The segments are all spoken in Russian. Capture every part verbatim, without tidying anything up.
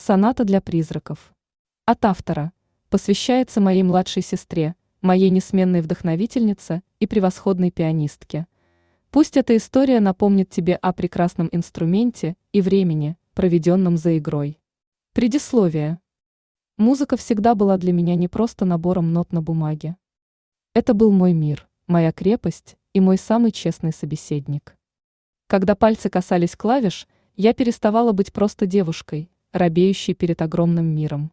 Соната для призраков. От автора. Посвящается моей младшей сестре, моей несменной вдохновительнице и превосходной пианистке. Пусть эта история напомнит тебе о прекрасном инструменте и времени, проведенном за игрой. Предисловие. Музыка всегда была для меня не просто набором нот на бумаге. Это был мой мир, моя крепость и мой самый честный собеседник. Когда пальцы касались клавиш, я переставала быть просто девушкой, робеющей перед огромным миром.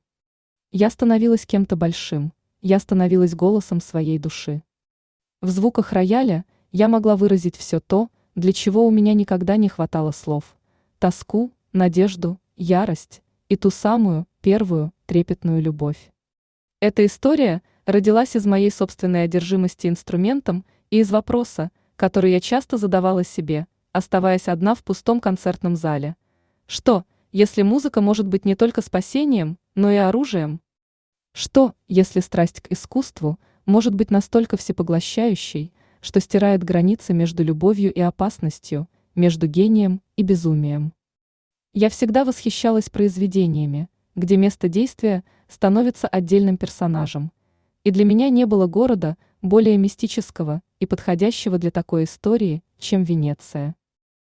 Я становилась кем-то большим, я становилась голосом своей души. В звуках рояля я могла выразить все то, для чего у меня никогда не хватало слов: тоску, надежду, ярость и ту самую, первую, трепетную любовь. Эта история родилась из моей собственной одержимости инструментом и из вопроса, который я часто задавала себе, оставаясь одна в пустом концертном зале. Что, если музыка может быть не только спасением, но и оружием? Что, если страсть к искусству может быть настолько всепоглощающей, что стирает границы между любовью и опасностью, между гением и безумием? Я всегда восхищалась произведениями, где место действия становится отдельным персонажем, и для меня не было города более мистического и подходящего для такой истории, чем Венеция.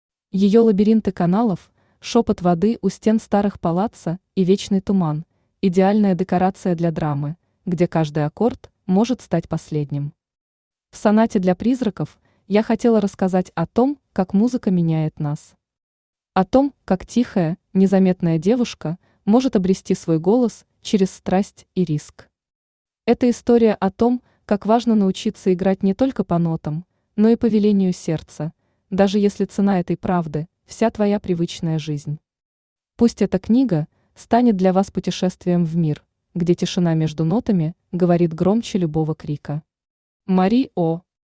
Ее лабиринты каналов, шепот воды у стен старых палаццо и вечный туман – идеальная декорация для драмы, где каждый аккорд может стать последним. В сонате для призраков я хотела рассказать о том, как музыка меняет нас. О том, как тихая, незаметная девушка может обрести свой голос через страсть и риск. Это история о том, как важно научиться играть не только по нотам, но и по велению сердца, даже если цена этой правды – вся твоя привычная жизнь. Пусть эта книга станет для вас путешествием в мир, где тишина между нотами говорит громче любого крика. Мари О.